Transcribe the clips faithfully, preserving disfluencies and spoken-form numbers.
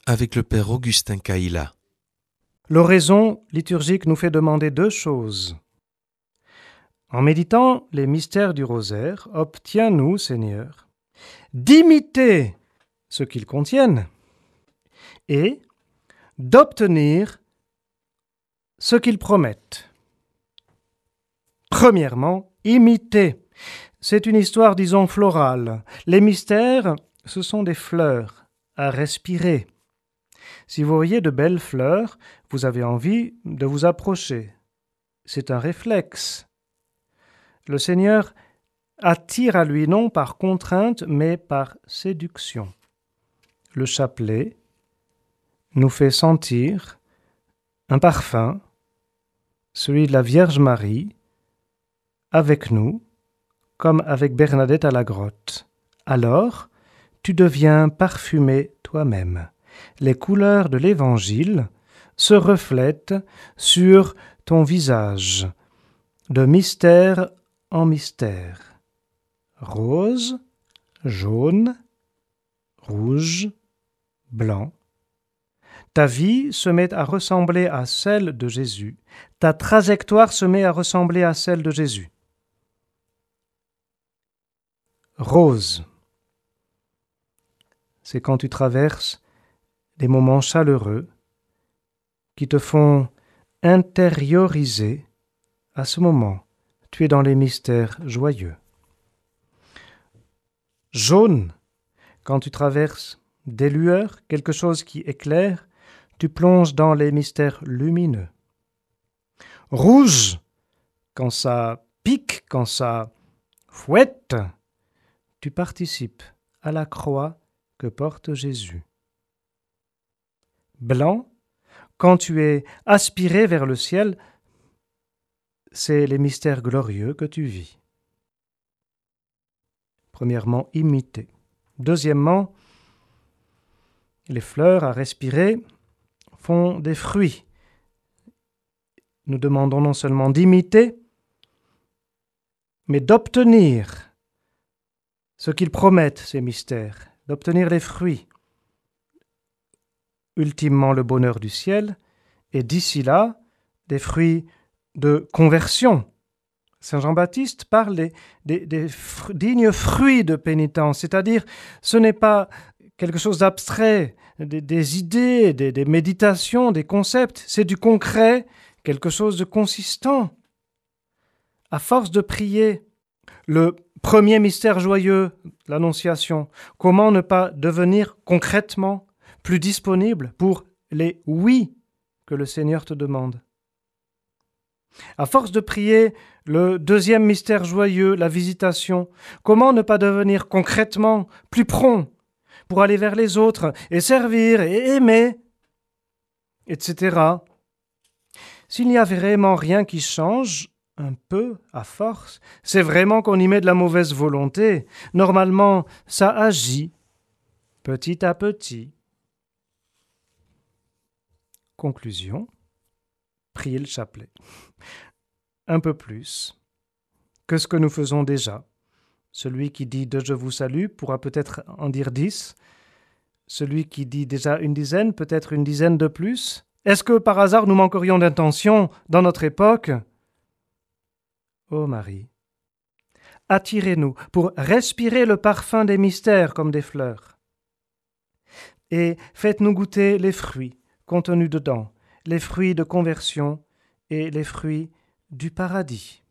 avec le Père Augustin Caïla. L'oraison liturgique nous fait demander deux choses. En méditant les mystères du rosaire, obtiens-nous, Seigneur, d'imiter ce qu'ils contiennent et d'obtenir ce qu'ils promettent. Premièrement, imiter. C'est une histoire, disons, florale. Les mystères, ce sont des fleurs à respirer. Si vous voyez de belles fleurs, vous avez envie de vous approcher. C'est un réflexe. Le Seigneur attire à lui non par contrainte, mais par séduction. Le chapelet nous fait sentir un parfum, celui de la Vierge Marie, avec nous, comme avec Bernadette à la grotte. Alors, tu deviens parfumé toi-même. Les couleurs de l'Évangile se reflètent sur ton visage, de mystère en mystère. Rose, jaune, rouge, blanc. Ta vie se met à ressembler à celle de Jésus. Ta trajectoire se met à ressembler à celle de Jésus. Rose, c'est quand tu traverses des moments chaleureux qui te font intérioriser à ce moment. Tu es dans les mystères joyeux. Jaune, quand tu traverses des lueurs, quelque chose qui éclaire, tu plonges dans les mystères lumineux. Rouge, quand ça pique, quand ça fouette, tu participes à la croix que porte Jésus. Blanc, quand tu es aspiré vers le ciel, c'est les mystères glorieux que tu vis. Premièrement, imiter. Deuxièmement, les fleurs à respirer font des fruits. Nous demandons non seulement d'imiter, mais d'obtenir ce qu'ils promettent, ces mystères, d'obtenir les fruits. Ultimement le bonheur du ciel, et d'ici là, des fruits de conversion. Saint Jean-Baptiste parle des, des, des fr- dignes fruits de pénitence, c'est-à-dire ce n'est pas quelque chose d'abstrait, des, des idées, des, des méditations, des concepts, c'est du concret, quelque chose de consistant. À force de prier, le premier mystère joyeux, l'Annonciation, comment ne pas devenir concrètement plus disponible pour les oui que le Seigneur te demande. À force de prier le deuxième mystère joyeux, la visitation, comment ne pas devenir concrètement plus prompt pour aller vers les autres et servir et aimer, et cetera. S'il n'y a vraiment rien qui change, un peu, à force, c'est vraiment qu'on y met de la mauvaise volonté. Normalement, ça agit petit à petit. Conclusion, prier le chapelet. Un peu plus que ce que nous faisons déjà. Celui qui dit « de je vous salue » pourra peut-être en dire dix. Celui qui dit déjà une dizaine, peut-être une dizaine de plus. Est-ce que par hasard nous manquerions d'intention dans notre époque ? Ô Marie, attirez-nous pour respirer le parfum des mystères comme des fleurs. Et faites-nous goûter les fruits contenus dedans, les fruits de conversion et les fruits du paradis.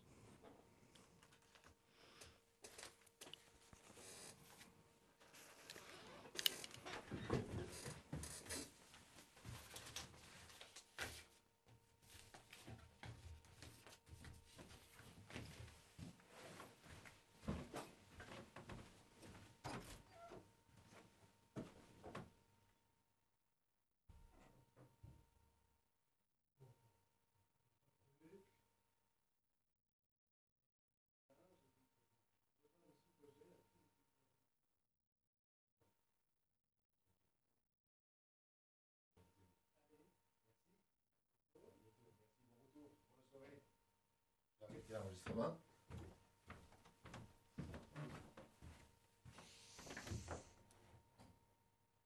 L'enregistrement.